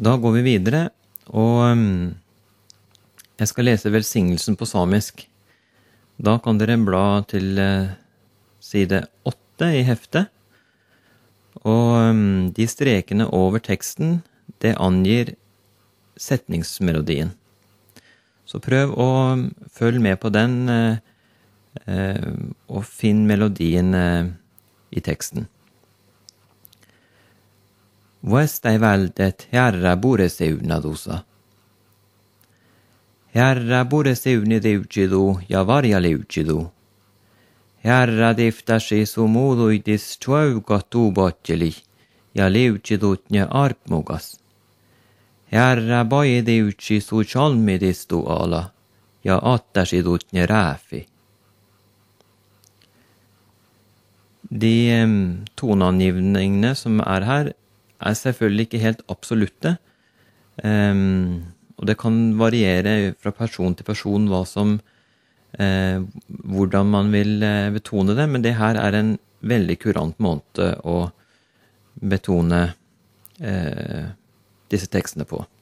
Da går vi videre, og jeg skal lese velsignelsen på samisk. Da kan dere bla til side 8 i heftet, og de strekene over teksten, det angir setningsmelodien. Så prøv å følge med på den, og finn melodien i teksten. Vuestai väldet herra bureseunnadusa. Herra bureseuni diucidu ja varja liucidu. Herra diftasi sumuduidis tuaugatu botjeli ja liucidutnja arpmugas. Herra boidiuci su chalmidistu ala ja attasidutnja räfi. De tonangivningene som her, selvfølgelig ikke helt absolutte, og det kan variere fra person til person hvordan man vil betone det, men det her er en veldig kurant måte å betone disse tekstene på.